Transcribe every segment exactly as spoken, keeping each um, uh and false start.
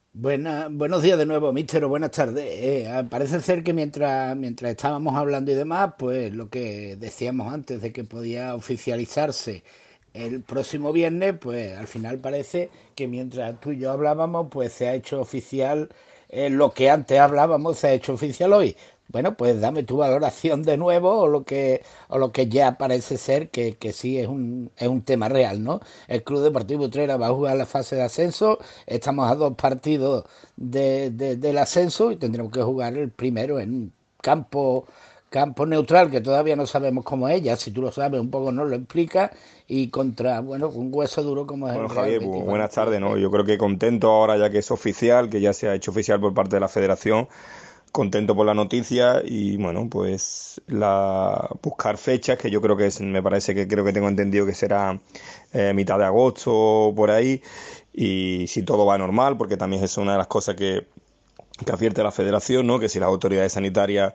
Buena- buenos días de nuevo, míster, o buenas tardes. Eh, ah, parece ser que mientras, mientras estábamos hablando y demás, pues lo que decíamos antes de que podía oficializarse el próximo viernes, pues al final parece que mientras tú y yo hablábamos, pues se ha hecho oficial eh, lo que antes hablábamos, se ha hecho oficial hoy. Bueno, pues dame tu valoración de nuevo o lo que, o lo que ya parece ser que, que sí es un, es un tema real, ¿no? El Club Deportivo Utrera va a jugar la fase de ascenso. Estamos a dos partidos de, de- del ascenso y tendremos que jugar el primero en un campo, campo neutral que todavía no sabemos cómo es. Ya si tú lo sabes, un poco nos lo explica. Y contra, bueno, un hueso duro como es Bueno, el Real Javier, Betis. pues Bueno, buenas lo tardes, ¿no? que Yo creo que contento ahora ya que es oficial, que ya se ha hecho oficial por parte de la Federación, contento por la noticia y bueno, pues la buscar fechas que yo creo que es, me parece que creo que tengo entendido que será eh, mitad de agosto o por ahí y si todo va normal, porque también es una de las cosas que que advierte la Federación, ¿no? Que si las autoridades sanitarias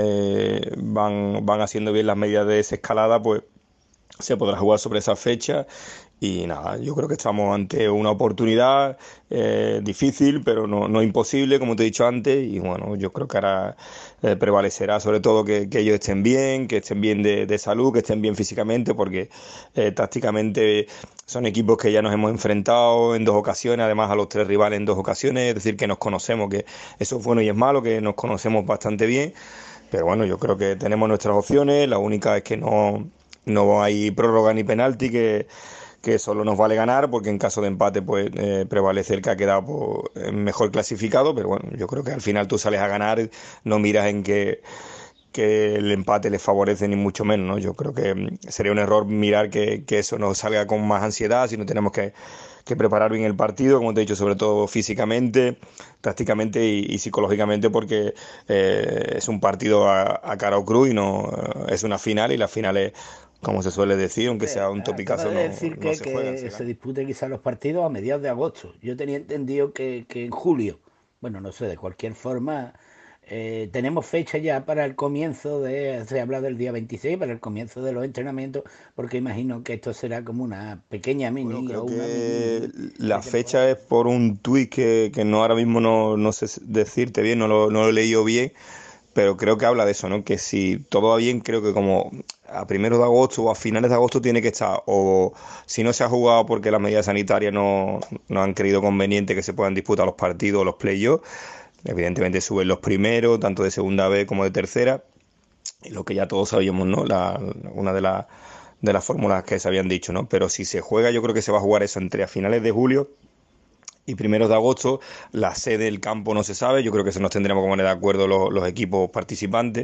eh, van, van haciendo bien las medidas de desescalada, pues se podrá jugar sobre esa fecha y nada, yo creo que estamos ante una oportunidad eh, difícil, pero no, no imposible, como te he dicho antes, y bueno, yo creo que ahora eh, prevalecerá sobre todo que, que ellos estén bien, que estén bien de, de salud, que estén bien físicamente, porque eh, tácticamente son equipos que ya nos hemos enfrentado en dos ocasiones, además a los tres rivales en dos ocasiones, es decir, que nos conocemos, que eso es bueno y es malo, que nos conocemos bastante bien. Pero bueno, yo creo que tenemos nuestras opciones. La única es que no, no hay prórroga ni penalti, que, que solo nos vale ganar, porque en caso de empate, pues eh, prevalece el que ha quedado pues, eh, mejor clasificado. Pero bueno, yo creo que al final tú sales a ganar, no miras en que, que el empate les favorece ni mucho menos, ¿no? Yo creo que mm, sería un error mirar que, que eso nos salga con más ansiedad, si no tenemos que, que preparar bien el partido, como te he dicho, sobre todo físicamente, tácticamente y, y psicológicamente, porque eh, es un partido a, a cara o cruz y no eh, es una final y las finales, como se suele decir, aunque sea Hombre, un acaba topicazo, de no, decir no que, se juegan, que se se ganan. disputen quizás los partidos a mediados de agosto. Yo tenía entendido que, que en julio. Bueno, no sé, de cualquier forma, eh, tenemos fecha ya para el comienzo de, se habla del día veintiséis, para el comienzo de los entrenamientos, porque imagino que esto será como una pequeña Bueno, mini o creo una que mini la fecha pretemporada. es por un tuit que, que no ahora mismo no, no sé decirte bien, no lo, no lo he leído bien, pero creo que habla de eso, ¿no? Que si todo va bien, creo que como a primeros de agosto o a finales de agosto tiene que estar, o si no se ha jugado porque las medidas sanitarias no, no han creído conveniente que se puedan disputar los partidos o los playoffs, evidentemente suben los primeros, tanto de segunda B como de tercera, y lo que ya todos sabíamos, ¿no? La, una de, las de las fórmulas que se habían dicho, ¿no? Pero si se juega, yo creo que se va a jugar eso entre a finales de julio y primeros de agosto. La sede del campo no se sabe, yo creo que eso nos tendremos que poner de acuerdo los, los equipos participantes.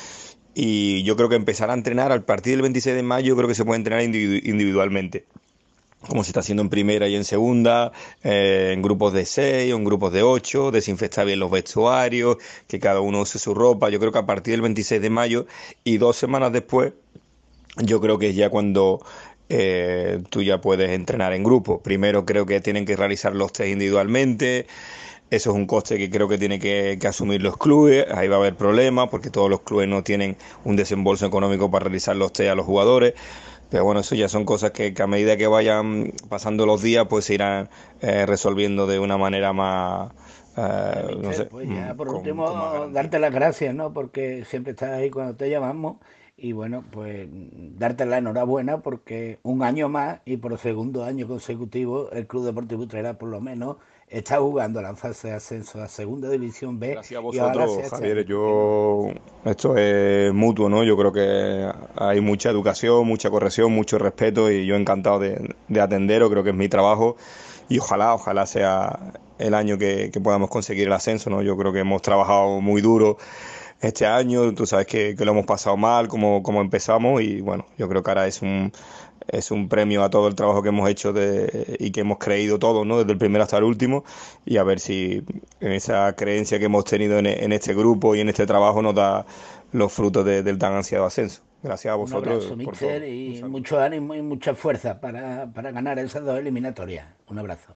Y yo creo que empezar a entrenar al partir del veintiséis de mayo, yo creo que se puede entrenar individu- individualmente, como se está haciendo en primera y en segunda, eh, en grupos de seis o en grupos de ocho, desinfectar bien los vestuarios, que cada uno use su ropa. Yo creo que a partir del veintiséis de mayo y dos semanas después, yo creo que es ya cuando eh, tú ya puedes entrenar en grupo. Primero creo que tienen que realizar los test individualmente. Eso es un coste que creo que tienen que, que asumir los clubes. Ahí va a haber problemas porque todos los clubes no tienen un desembolso económico para realizar los test a los jugadores. Pero bueno, eso ya son cosas que, que a medida que vayan pasando los días, pues se irán eh, resolviendo de una manera más, Vale, eh, no mister, sé, pues mm, ya por con, con más último garantía. darte las gracias, ¿no? Porque siempre estás ahí cuando te llamamos y bueno, pues darte la enhorabuena porque un año más y por segundo año consecutivo el Club Deportivo Utrera por lo menos está jugando la fase de ascenso a Segunda División B Gracias a y ojalá vosotros, sea este Javier. año, ¿por qué no? Yo, esto es mutuo, ¿no? Yo creo que hay mucha educación, mucha corrección, mucho respeto y yo encantado de, de atenderos, creo que es mi trabajo y ojalá, ojalá sea el año que, que podamos conseguir el ascenso, ¿no? Yo creo que hemos trabajado muy duro este año, tú sabes que, que lo hemos pasado mal, como, como empezamos y bueno, yo creo que ahora es un, es un premio a todo el trabajo que hemos hecho de, y que hemos creído todos, ¿no? Desde el primero hasta el último y a ver si esa creencia que hemos tenido en, en este grupo y en este trabajo nos da los frutos de- del tan ansiado ascenso. Gracias a Un vosotros abrazo, por mister, todo. Un y saludo. mucho ánimo y mucha fuerza para, para ganar esas dos eliminatorias. Un abrazo.